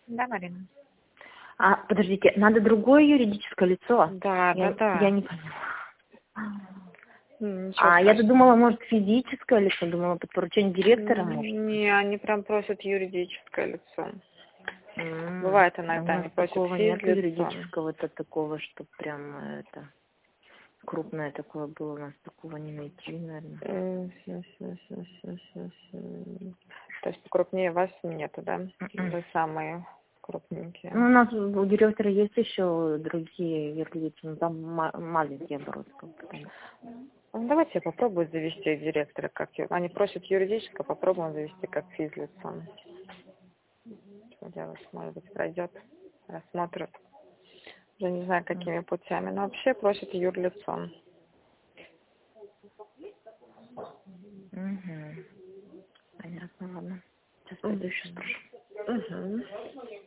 Да, Марина. А, подождите, надо другое юридическое лицо? Да. Я не поняла. Я думала, может, физическое лицо, думала, под поручение директора, может? Не, они прям просят юридическое лицо. Бывает иногда, они просят такого нет физлицо. юридического-то такого, что прям это крупное такое было, у нас такого не найти, наверное. То есть покрупнее вас нету, да? Вы самые крупненькие. Ну, у нас у директора есть еще другие юрлицы, но там маленькие обороты. Ну, давайте я попробую завести директора. Они просят юридическое, попробуем завести как физлицо. Что делать? Может быть, пройдет, рассмотрят. Уже не знаю, какими путями. Но вообще просят юрлицо. Понятно, ладно. Сейчас пойду еще спрошу.